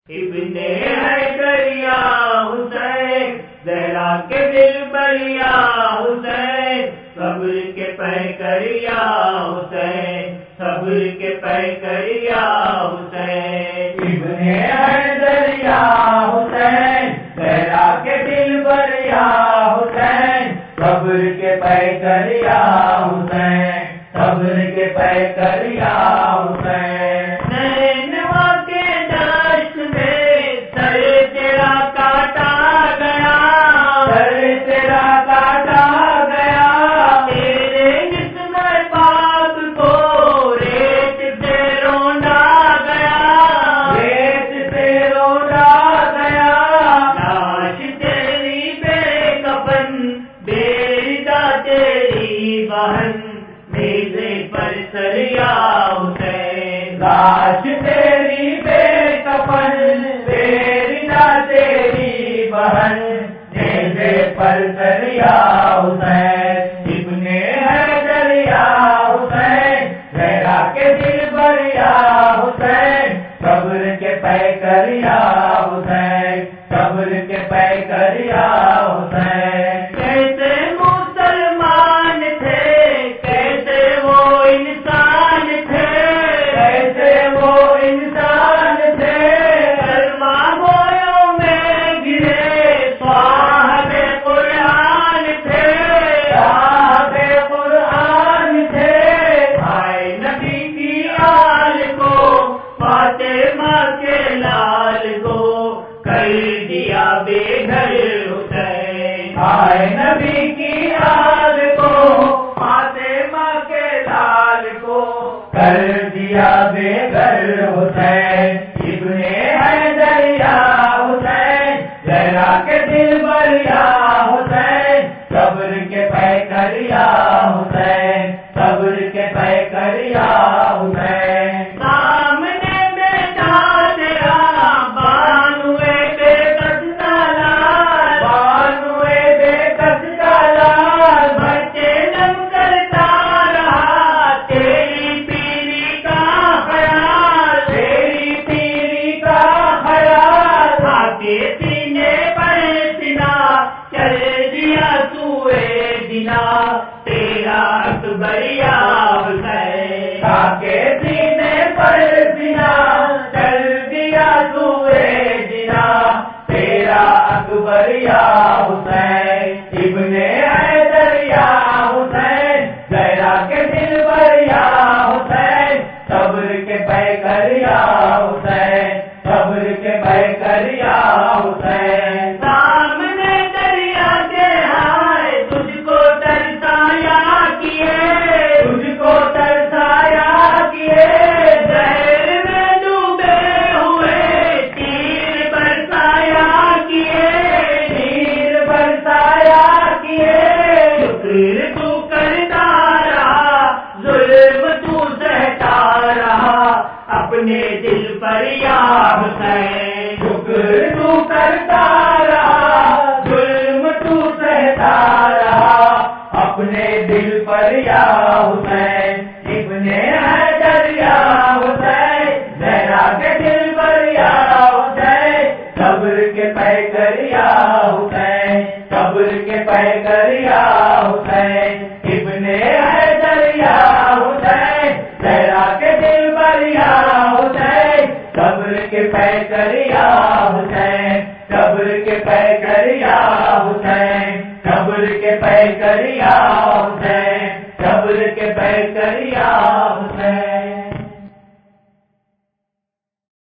ابن حیدریا حسین زہرا کے دل بریا حسین صبر کے پیکریا حسین صبر کے پیکریا حسین ابن حیدریا حسین زہرا کے دل بریا حسین صبر کے پیکریا حسین صبر کے پیکریا حسین لاش تیری بے کفن بیردا تیری بہن نیزے پر دریا حسین ابن حیدریا حسین زہرا کے دل بریا حسین صبر کے پیکریا حسین صبر کے پیکریا حسین کیسے مسلمان تھے کیسے وہ انسان تھے نبی کی آل کو فاطمہ کے لال کو کر دیا بے گھر حسین ابن حیدریا حسین زہرا کے دل بریا حسین صبر کے پیکریا حسین صبر کے پیکریا حسین تیرا اکبریا حسین کے سینے پر سنا چل دیا سوئے جنا تیرا اکبریا حسین ابن حیدریا حسین زہرا کے دل بریا حسین صبر کے پیکریا حسین صبر کے پیکریا حسین اپنے دل پر یا حسین شکر تو کرتا رہا ظلم تو سہتا رہا اپنے دل پر یا حسین ابن حیدریا حسین زہرا کے دل پر یا حسین صبر کے پیکریا حسین صبر کے پیکریا حسین ابن حیدریا حسین زہرا کے دل بریا حسین صبر کے پیکریا حسین صبر کے پیکریا حسین صبر کے پیکریا حسین صبر کے پیکریا